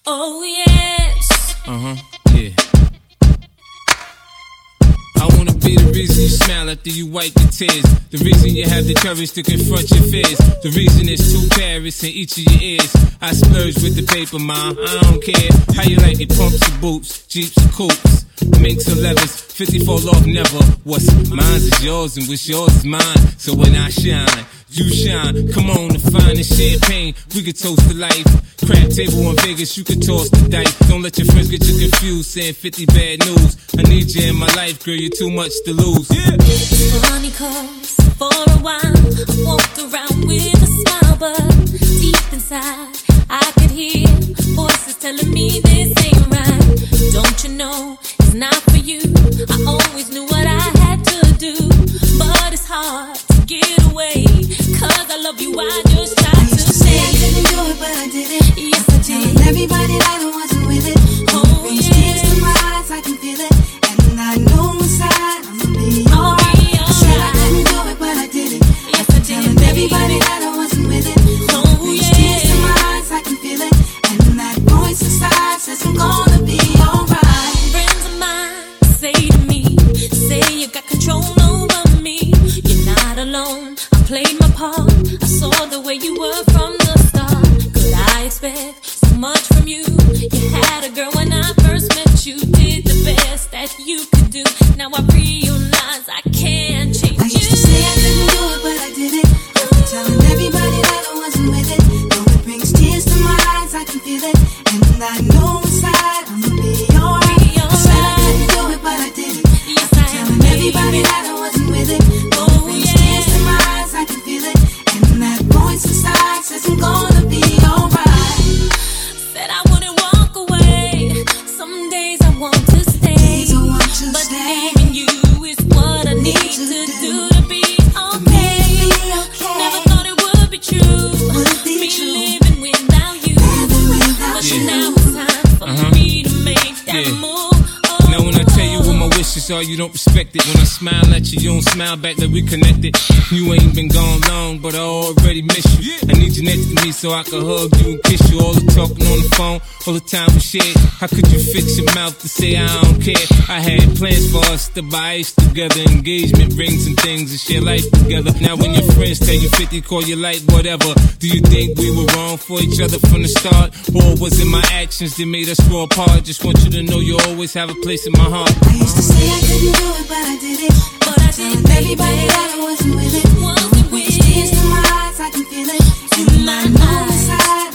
Oh yes. Yeah. I wanna be the reason you smile after you wipe your tears. The reason you have the courage to confront your fears. The reason there's 2 carats in each of your ears. I splurge with the paper, mom, I don't care. How you like it, pumps or boots, jeeps or coupes, minks or levers, 54 love never. What's mine is yours and what's yours is mine. So when I shine, you shine. Come on, the finest champagne, we could toast to life. Crab table in Vegas, you could toss the dice. Don't let your friends get you confused, saying 50 bad news. I need you in my life, girl, you're too much to lose. Yeah. Funny cause for a while I walked around with a smile, but deep inside I could hear voices telling me this ain't right. Don't you know it's not for you? I always knew what I had to do, but it's hard to get away. Cause I love you, I just tried to say I couldn't do it, but I did it. Yes, I did. Telling everybody that I wasn't with it. Oh, brings yeah. tears to my eyes, I can feel it. And I know inside I'ma be I'll alright. be I said I alright. couldn't do it, but I did it. Yes, I did, Telling baby. everybody that I wasn't with it. Oh, brings yeah. tears to my eyes, I can feel it. And that voice inside says I'm gonna be alright. Friends of mine say to me, say you got control over me. You're not alone, I played my part. I saw the way you were from the start. Could I expect so much from you? You had a girl when I first met you. Did the best that you could do. Now I realize I can't change I used to say I couldn't do it, but I did it. Telling everybody that I wasn't with it. Though it brings tears to my eyes, I can feel it. And I know inside I'ma be alright. I said I couldn't do it, but I did it. Yes, I am, Telling everybody that I wasn't with it. Though it brings tears to my eyes, I can feel it. And that voice inside says I'm gonna be alright. Said I wouldn't walk away. Some days I want to stay. Days I want to But stay. leaving you is what I need to do to be okay. Never thought it would be true. Me living without you. But now it's time for me to make that move. Now when I tell you what my wishes are, you don't respect it. When I smile at you, you don't smile back like we connected. You ain't been gone long, but I already miss you. I need you next to me so I can hug you and kiss you. All the talking on the phone, all the time we shared. How could you fix your mouth to say I don't care? I had plans for us to buy ice together, engagement rings and things, and share life together. Now when your friends tell you 50, call you like whatever. Do you think we were wrong for each other from the start? Or was it my actions that made us grow apart? Just want you to know you always have a place in my heart. I used to say I couldn't do it, but I did it. But I did, Telling everybody that I wasn't with it. Wasn't with Brings tears to my eyes, I can feel it. To And my I know eyes. inside